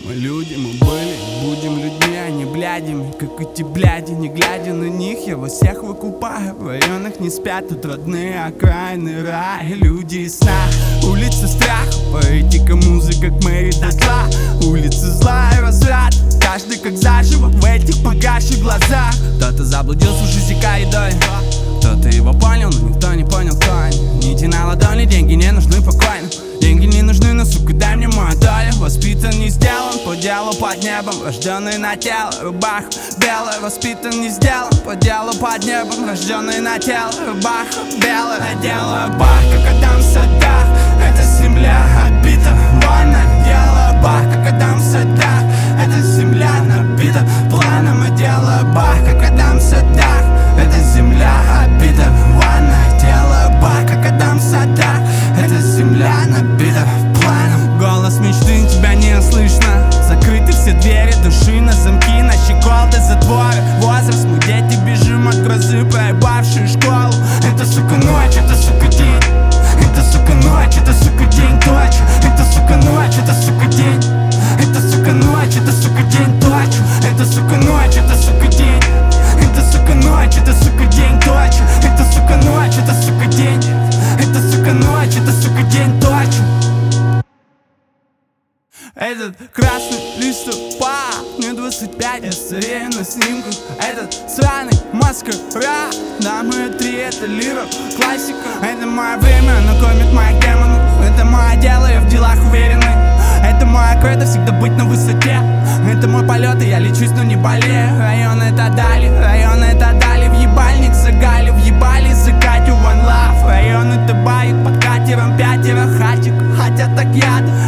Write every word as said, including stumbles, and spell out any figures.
Мы люди, мы были, будем людьми, а не блядями. Как эти бляди, не глядя на них, я во всех выкупаю. В районах не спят, тут родные окраины, рай. Люди из сна, улицы страха, поэтика, музыка к мэри дошла. Улицы зла и разврат, каждый как заживо в этих погасших глазах. Кто-то заблудился в жизика едой, кто-то его понял, но никто не понял, кто они. Нити на ладони, деньги не нужны покойным. Деньги не нужны, но, сука, дай мне мою долю. Воспитан, не сделан, по делу под небом. Рожденный на тело, рубаха белая. Воспитан, не сделан, по делу под небом. Рожденный на тело, рубаха белая. Я делаю бах, как Адам в садах. Эта земля обита, война. Делаю бах, как Адам в садах. Эта земля набита планом. Я делаю бах, как Адам в садах. Эта земля обита, война. Делаю бах, как Адам в садах. Эта земля набита планом. Голос мечты, тебя не слышно. Закрыты все двери души на замки, на щеколды, затворы. Возраст, мы дети, бежим от грозы, проебавшие школу. Это, сука, ночь, это, сука, день. Это, сука, ночь, это, сука, день, точно. Это, сука, ночь, это, сука, день. Это, сука, ночь, это, сука, день, точно. Это, сука, ночь, это, сука, день. Это, сука, ночь, это, сука, день, точно. Это, сука, ночь, это, сука, день. Это, сука, ночь, это, сука, день, точно. Этот красный листопад, мне двадцать пять, я старею на снимках. Этот сраный маскарад, да, мы три, это лира, классика. Это мое время, оно кормит моих демонов. Это мое дело, я в делах уверенный. Это моя кредо, всегда быть на высоте. Это мой полет, и я лечусь, но не болею. Район это дали, район это дали. В ебальник загали, въебали за Катю One Love. Район это байк под катером, пятеро хатик. Хотя так яд,